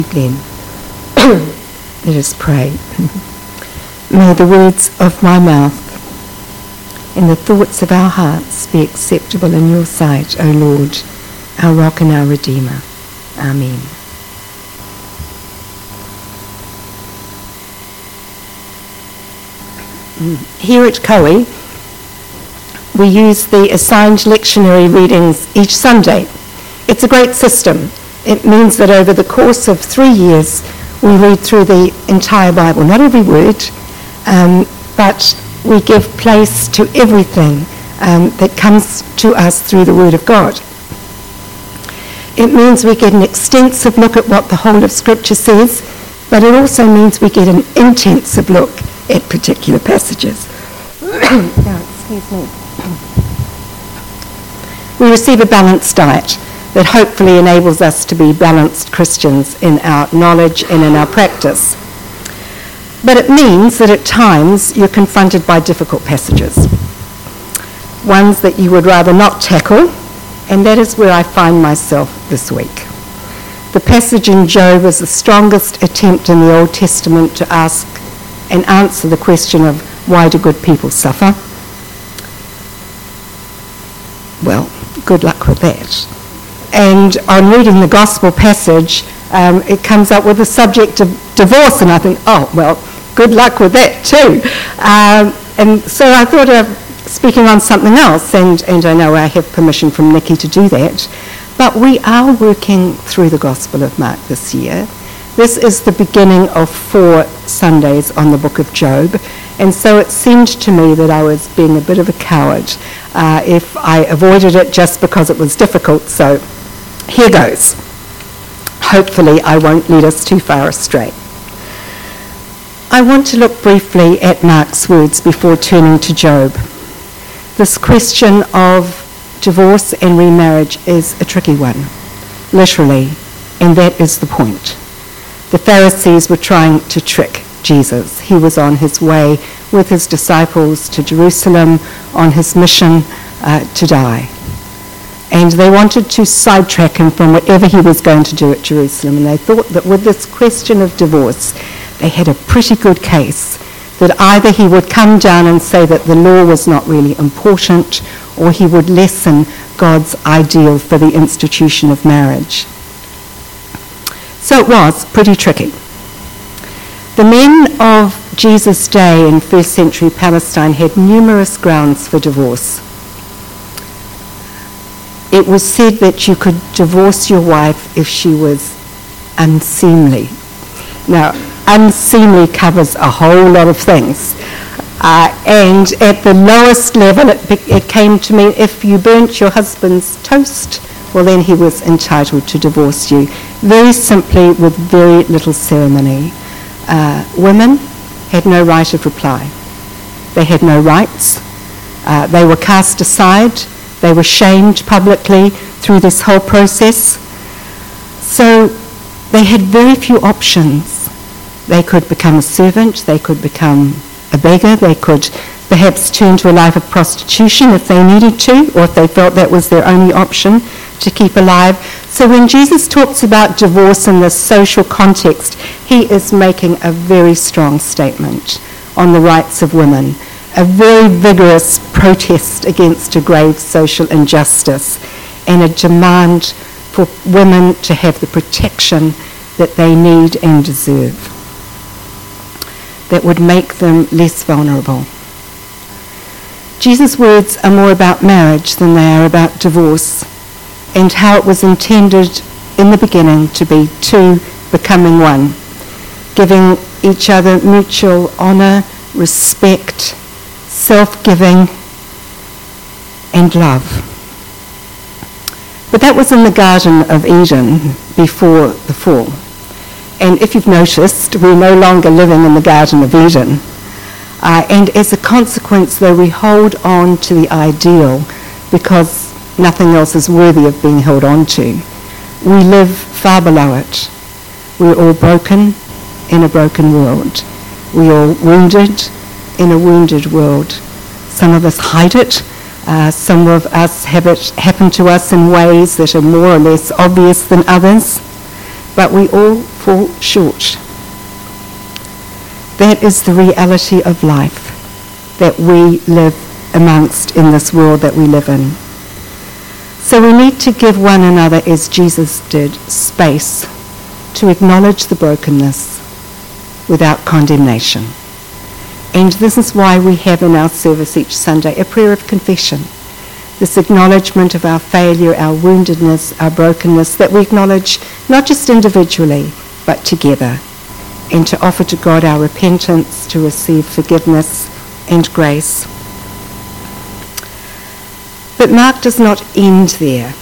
Glenn. Let us pray. May the words of my mouth and the thoughts of our hearts be acceptable in your sight, O Lord, our rock and our Redeemer. Amen. Here at Koe, we use the assigned lectionary readings each Sunday. It's a great system. It means that over the course of 3 years, we read through the entire Bible, not every word, but we give place to everything that comes to us through the Word of God. It means we get an extensive look at what the whole of Scripture says, but it also means we get an intensive look at particular passages. Excuse me. We receive a balanced diet that hopefully enables us to be balanced Christians in our knowledge and in our practice. But it means that at times you're confronted by difficult passages, ones that you would rather not tackle, and that is where I find myself this week. The passage in Job is the strongest attempt in the Old Testament to ask and answer the question of why do good people suffer? Well, good luck with that. And on reading the gospel passage, it comes up with the subject of divorce, and I think, oh, well, good luck with that too. And so I thought of speaking on something else, and I know I have permission from Nikki to do that, but we are working through the Gospel of Mark this year. This is the beginning of 4 Sundays on the book of Job, and so it seemed to me that I was being a bit of a coward if I avoided it just because it was difficult, so here goes. Hopefully I won't lead us too far astray. I want to look briefly at Mark's words before turning to Job. This question of divorce and remarriage is a tricky one, literally, and that is the point. The Pharisees were trying to trick Jesus. He was on his way with his disciples to Jerusalem on his mission to die. And they wanted to sidetrack him from whatever he was going to do at Jerusalem. And they thought that with this question of divorce, they had a pretty good case that either he would come down and say that the law was not really important, or he would lessen God's ideal for the institution of marriage. So it was pretty tricky. The men of Jesus' day in first century Palestine had numerous grounds for divorce. It was said that you could divorce your wife if she was unseemly. Now, unseemly covers a whole lot of things. And at the lowest level, it came to mean if you burnt your husband's toast, well, then he was entitled to divorce you. Very simply, with very little ceremony. Women had no right of reply. They had no rights. They were cast aside. They were shamed publicly through this whole process. So they had very few options. They could become a servant. They could become a beggar. They could perhaps turn to a life of prostitution if they needed to, or if they felt that was their only option to keep alive. So when Jesus talks about divorce in this social context, he is making a very strong statement on the rights of women, a very vigorous protest against a grave social injustice, and a demand for women to have the protection that they need and deserve, that would make them less vulnerable. Jesus' words are more about marriage than they are about divorce, and how it was intended in the beginning to be two becoming one, giving each other mutual honour, respect, self-giving, and love. But that was in the Garden of Eden before the fall. And if you've noticed, we're no longer living in the Garden of Eden. And as a consequence, though, we hold on to the ideal because nothing else is worthy of being held on to. We live far below it. We're all broken in a broken world. We're all wounded in a wounded world. Some of us hide it. Some of us have it happen to us in ways that are more or less obvious than others. But we all fall short. That is the reality of life that we live amongst in this world that we live in. So we need to give one another, as Jesus did, space to acknowledge the brokenness without condemnation. And this is why we have in our service each Sunday a prayer of confession. This acknowledgement of our failure, our woundedness, our brokenness, that we acknowledge not just individually, but together, and to offer to God our repentance, to receive forgiveness and grace. But Mark does not end there.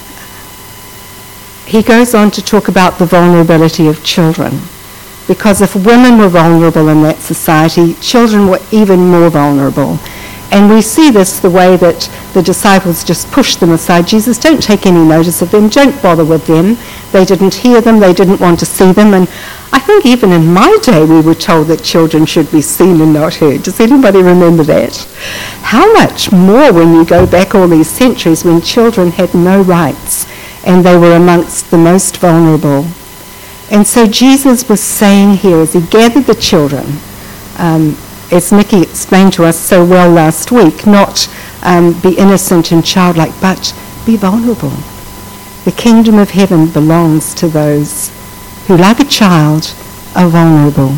He goes on to talk about the vulnerability of children, because if women were vulnerable in that society, children were even more vulnerable. And we see this the way that the disciples just pushed them aside. Jesus, don't take any notice of them, don't bother with them. They didn't hear them, they didn't want to see them. And I think even in my day we were told that children should be seen and not heard. Does anybody remember that? How much more when you go back all these centuries when children had no rights and they were amongst the most vulnerable. And so Jesus was saying here as he gathered the children, as Nikki explained to us so well last week, not be innocent and childlike, but be vulnerable. The kingdom of heaven belongs to those who, like a child, are vulnerable.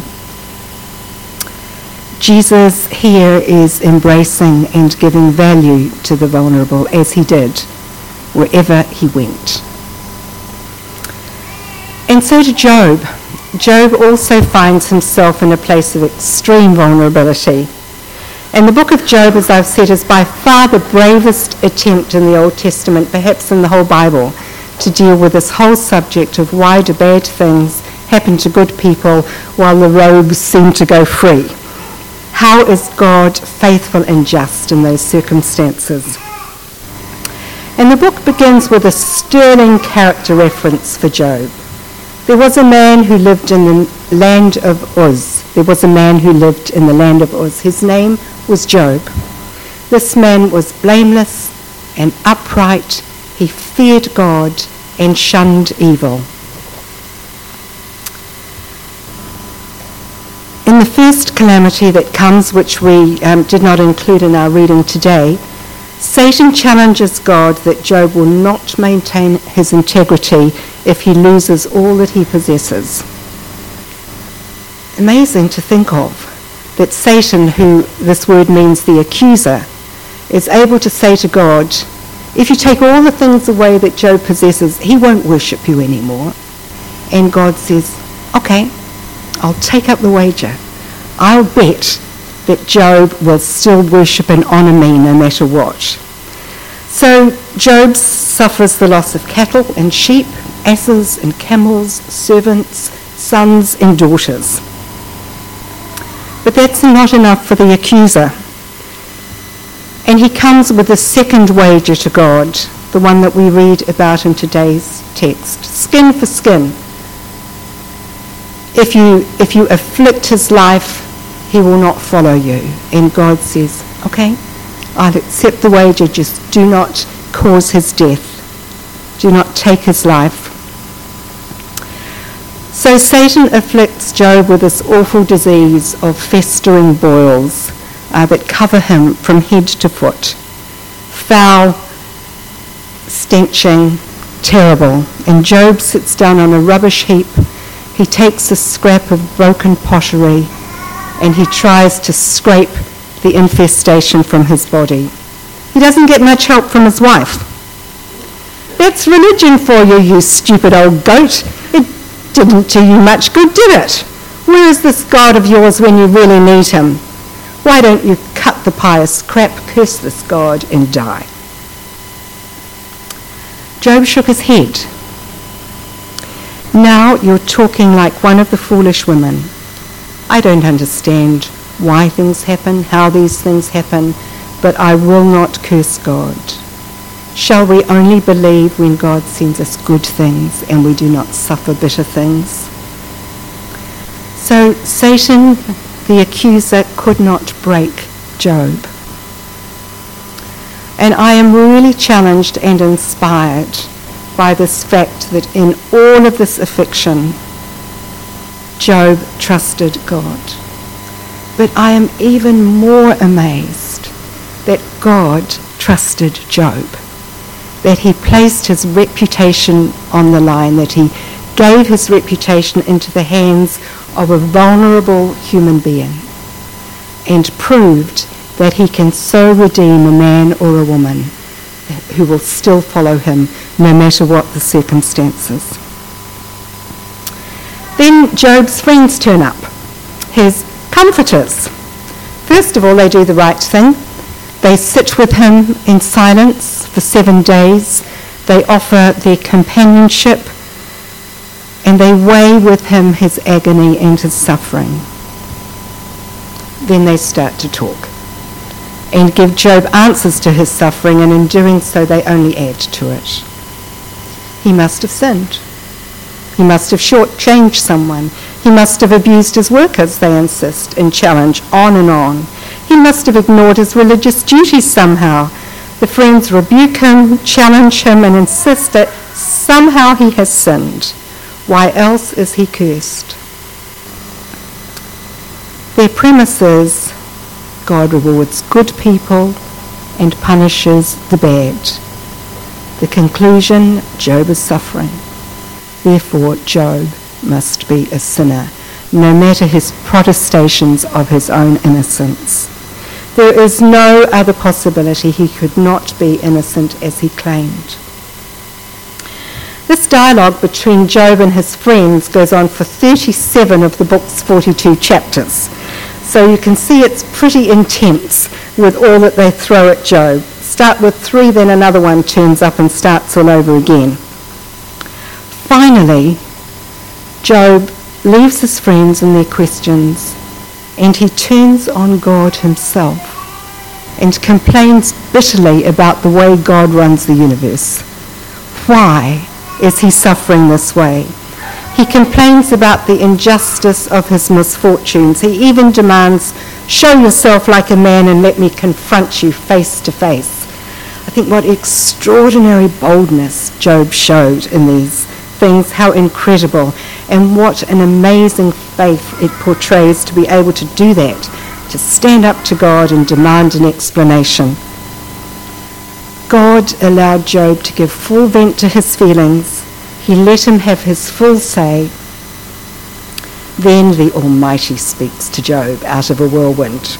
Jesus here is embracing and giving value to the vulnerable, as he did wherever he went. And so to Job. Job also finds himself in a place of extreme vulnerability. And the book of Job, as I've said, is by far the bravest attempt in the Old Testament, perhaps in the whole Bible, to deal with this whole subject of why do bad things happen to good people while the rogues seem to go free. How is God faithful and just in those circumstances? And the book begins with a sterling character reference for Job. There was a man who lived in the land of Uz. There was a man who lived in the land of Uz. His name was Job. This man was blameless and upright. He feared God and shunned evil. In the first calamity that comes, which we did not include in our reading today, Satan challenges God that Job will not maintain his integrity if he loses all that he possesses. Amazing to think of, that Satan, who this word means the accuser, is able to say to God, if you take all the things away that Job possesses, he won't worship you anymore. And God says, okay, I'll take up the wager. I'll bet that Job will still worship and honour me no matter what. So Job suffers the loss of cattle and sheep, asses and camels, servants, sons and daughters. But that's not enough for the accuser. And he comes with a second wager to God, the one that we read about in today's text. Skin for skin. If you afflict his life, he will not follow you. And God says, okay, I'll accept the wager, just do not cause his death. Do not take his life. So Satan afflicts Job with this awful disease of festering boils that cover him from head to foot. Foul, stenching, terrible. And Job sits down on a rubbish heap. He takes a scrap of broken pottery and he tries to scrape the infestation from his body. He doesn't get much help from his wife. That's religion for you, you stupid old goat. It didn't do you much good, did it? Where is this God of yours when you really need him? Why don't you cut the pious crap, curse this God, and die? Job shook his head. Now you're talking like one of the foolish women. I don't understand why things happen, how these things happen, but I will not curse God. Shall we only believe when God sends us good things and we do not suffer bitter things? So Satan, the accuser, could not break Job. And I am really challenged and inspired by this fact that in all of this affliction, Job trusted God. But I am even more amazed that God trusted Job, that he placed his reputation on the line, that he gave his reputation into the hands of a vulnerable human being and proved that he can so redeem a man or a woman who will still follow him no matter what the circumstances. Then Job's friends turn up, his comforters. First of all, they do the right thing. They sit with him in silence for 7 days. They offer their companionship, and they weigh with him his agony and his suffering. Then they start to talk and give Job answers to his suffering, and in doing so they only add to it. He must have sinned. He must have shortchanged someone. He must have abused his workers, they insist and challenge on and on. He must have ignored his religious duties somehow. The friends rebuke him, challenge him, and insist that somehow he has sinned. Why else is he cursed? Their premise is God rewards good people and punishes the bad. The conclusion, Job is suffering. Therefore, Job must be a sinner, no matter his protestations of his own innocence. There is no other possibility he could not be innocent as he claimed. This dialogue between Job and his friends goes on for 37 of the book's 42 chapters. So you can see it's pretty intense with all that they throw at Job. Start with 3, then another one turns up and starts all over again. Finally, Job leaves his friends and their questions, and he turns on God himself and complains bitterly about the way God runs the universe. Why is he suffering this way? He complains about the injustice of his misfortunes. He even demands, show yourself like a man and let me confront you face to face. I think what extraordinary boldness Job showed in these things, how incredible, and what an amazing faith it portrays to be able to do that, to stand up to God and demand an explanation. God allowed Job to give full vent to his feelings. He let him have his full say. Then the Almighty speaks to Job out of a whirlwind.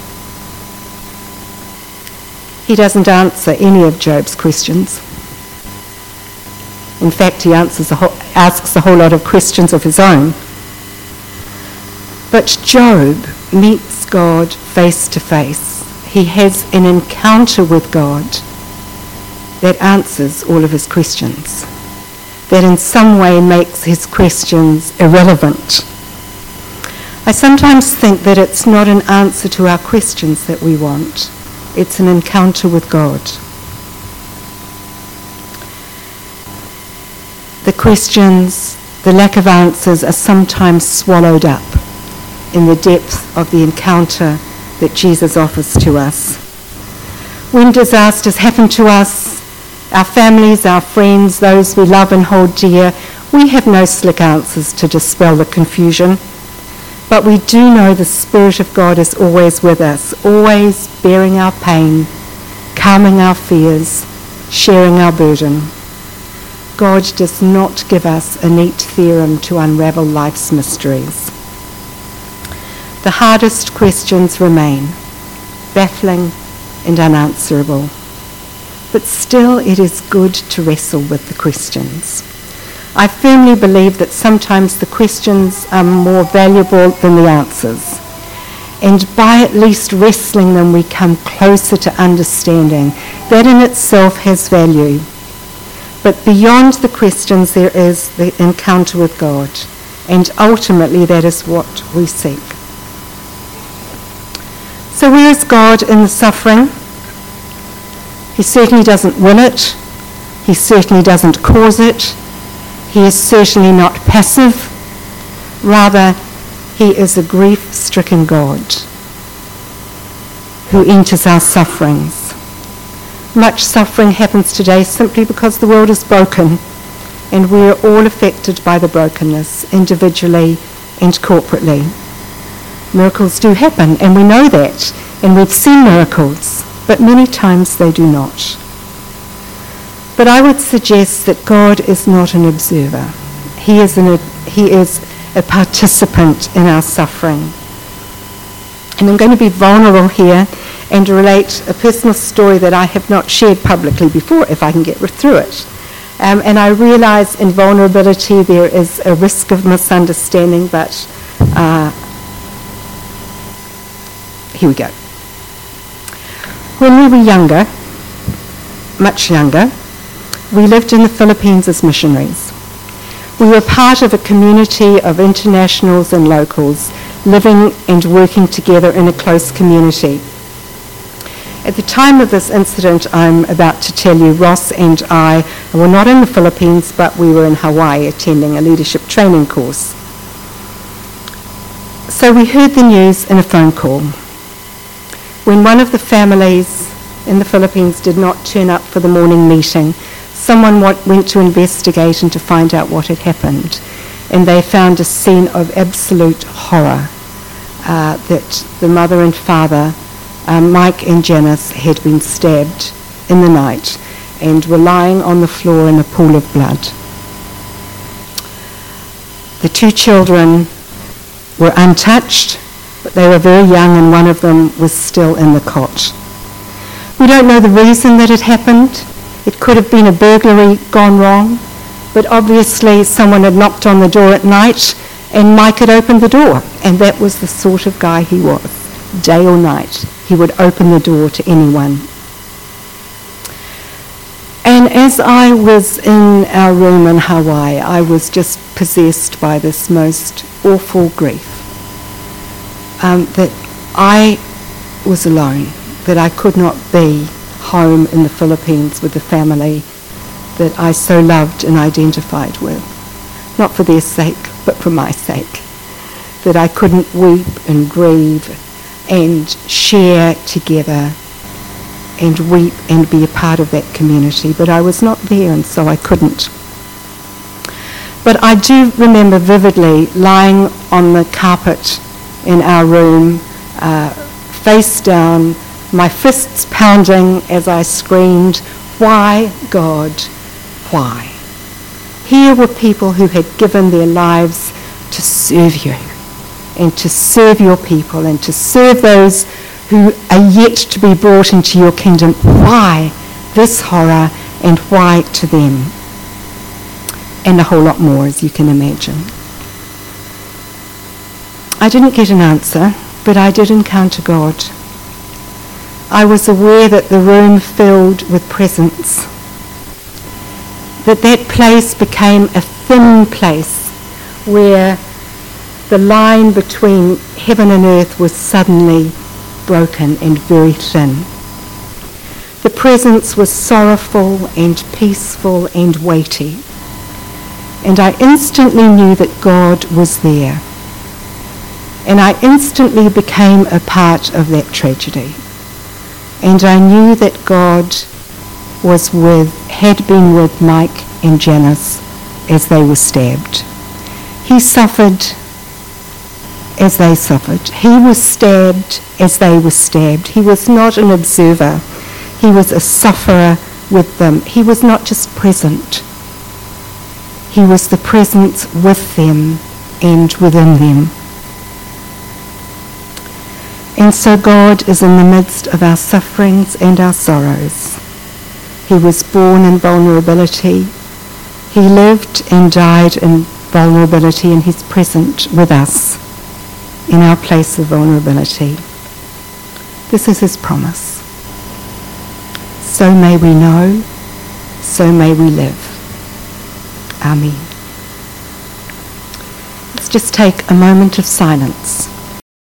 He doesn't answer any of Job's questions. In fact, he asks a whole lot of questions of his own. But Job meets God face to face. He has an encounter with God that answers all of his questions, that in some way makes his questions irrelevant. I sometimes think that it's not an answer to our questions that we want. It's an encounter with God. The questions, the lack of answers are sometimes swallowed up in the depth of the encounter that Jesus offers to us. When disasters happen to us, our families, our friends, those we love and hold dear, we have no slick answers to dispel the confusion. But we do know the Spirit of God is always with us, always bearing our pain, calming our fears, sharing our burden. God does not give us a neat theorem to unravel life's mysteries. The hardest questions remain, baffling and unanswerable. But still it is good to wrestle with the questions. I firmly believe that sometimes the questions are more valuable than the answers. And by at least wrestling them, we come closer to understanding. That in itself has value. But beyond the questions, there is the encounter with God. And ultimately, that is what we seek. So where is God in the suffering? He certainly doesn't will it. He certainly doesn't cause it. He is certainly not passive. Rather, he is a grief-stricken God who enters our sufferings. Much suffering happens today simply because the world is broken, and we are all affected by the brokenness, individually and corporately. Miracles do happen, and we know that, and we've seen miracles, but many times they do not. But I would suggest that God is not an observer. He is a participant in our suffering. And I'm going to be vulnerable here and relate a personal story that I have not shared publicly before, if I can get through it. And I realise in vulnerability there is a risk of misunderstanding, but here we go. When we were younger, much younger, we lived in the Philippines as missionaries. We were part of a community of internationals and locals living and working together in a close community. At the time of this incident I'm about to tell you, Ross and I were not in the Philippines, but we were in Hawaii attending a leadership training course. So we heard the news in a phone call. When one of the families in the Philippines did not turn up for the morning meeting, someone went to investigate and to find out what had happened. And they found a scene of absolute horror, that the mother and father, Mike and Janice, had been stabbed in the night and were lying on the floor in a pool of blood. The two children were untouched, but they were very young, and one of them was still in the cot. We don't know the reason that it happened. It could have been a burglary gone wrong, but obviously someone had knocked on the door at night and Mike had opened the door, and that was the sort of guy he was. Day or night, he would open the door to anyone. And as I was in our room in Hawaii, I was just possessed by this most awful grief, that I was alone, that I could not be home in the Philippines with the family that I so loved and identified with, not for their sake, but for my sake, that I couldn't weep and grieve and share together and weep and be a part of that community, but I was not there, and so I couldn't. But I do remember vividly lying on the carpet in our room, face down, my fists pounding as I screamed, "Why, God, why?" Here were people who had given their lives to serve you and to serve your people and to serve those who are yet to be brought into your kingdom. Why this horror, and why to them? And a whole lot more, as you can imagine. I didn't get an answer, but I did encounter God. I was aware that the room filled with presence, that place became a thin place where the line between heaven and earth was suddenly broken and very thin. The presence was sorrowful and peaceful and weighty, and I instantly knew that God was there, and I instantly became a part of that tragedy. And I knew that God had been with Mike and Janice as they were stabbed. He suffered as they suffered. He was stabbed as they were stabbed. He was not an observer. He was a sufferer with them. He was not just present. He was the presence with them and within them. And so God is in the midst of our sufferings and our sorrows. He was born in vulnerability. He lived and died in vulnerability, and he's present with us in our place of vulnerability. This is his promise. So may we know, so may we live. Amen. Let's just take a moment of silence.